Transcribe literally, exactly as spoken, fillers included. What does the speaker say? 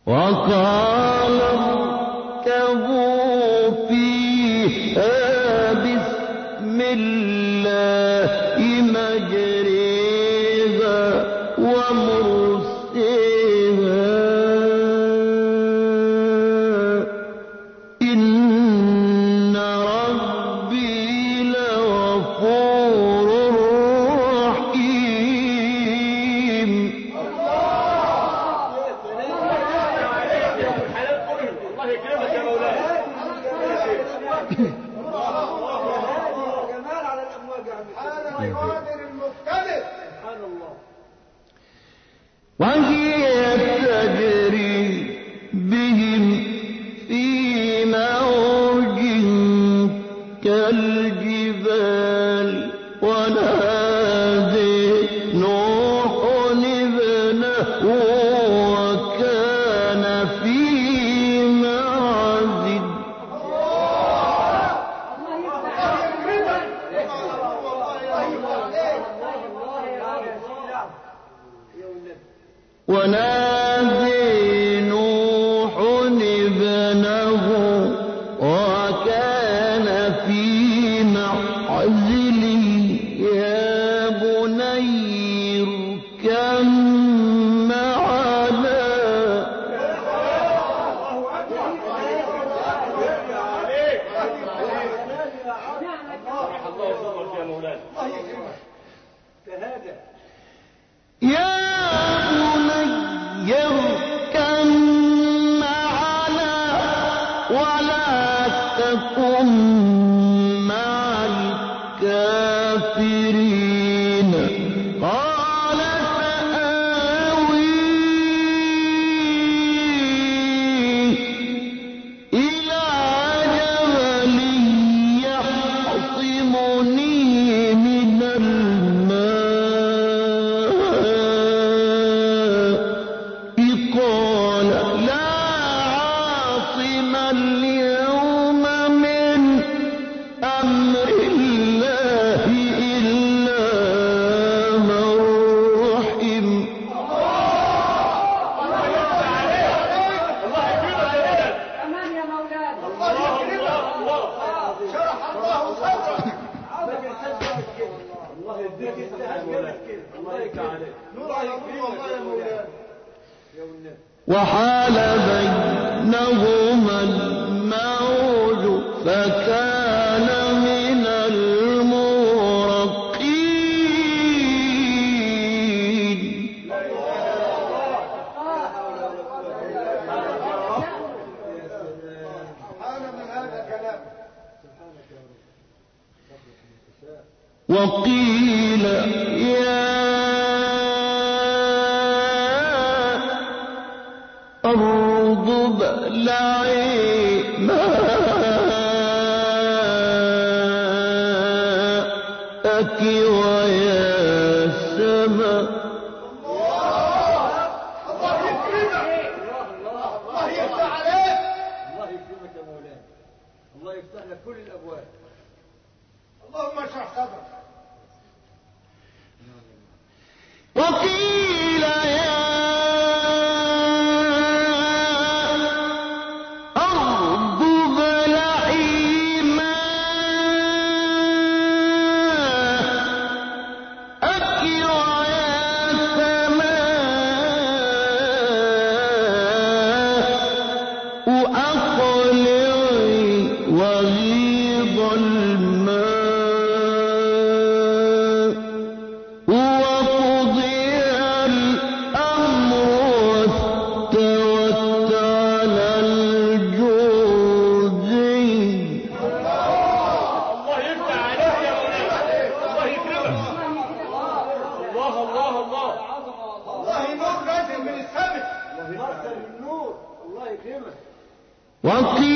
وقال اركبوا فيها بسم الله مجريها ومرسيها إن ربي لغفور رحيم. الله يكرمك يا مولانا. جمال على الأمواج يا عم. هذا يقادر المختلف. سبحان الله. وهي تجري بهم في موج كالجبال ونادى نوح ابنه وكان في معزل ونادى نوح ابنه وكان في معزل يا بني اركب معنا يا بني اركب معنا ولا تكن مع الكافرين. قال سآوي إلى جبل يعصمني من الماء قال لا عاصم اليوم من أمر الله إلا من رحم. أمان يا مولانا. شرح الله صدرك. الله يديك السهل كده. الله يكرمك. نور على نور والله يا مولانا. وحال بينهما الموج فكان من المغرقين. سبحان من هذا الكلام. وقيل يا أرض ابلعي ماءك ويا سماء الله يكرمك. الله يفتح عليك. الله يكرمك يا مولانا. الله يفتح لك كل الأبواب. اللهم اشرح صدرك. وقيل يا أرض ابلعي ماءك ويا سماء أقلعي وغيض الماء وقضي الأمر واستوت على الجودي. الله يفتح عليك يا مولانا. الله يكرمك. الله الله الله. والله نور نازل من السماء. مرسل من نور. الله يكرمك. وقيل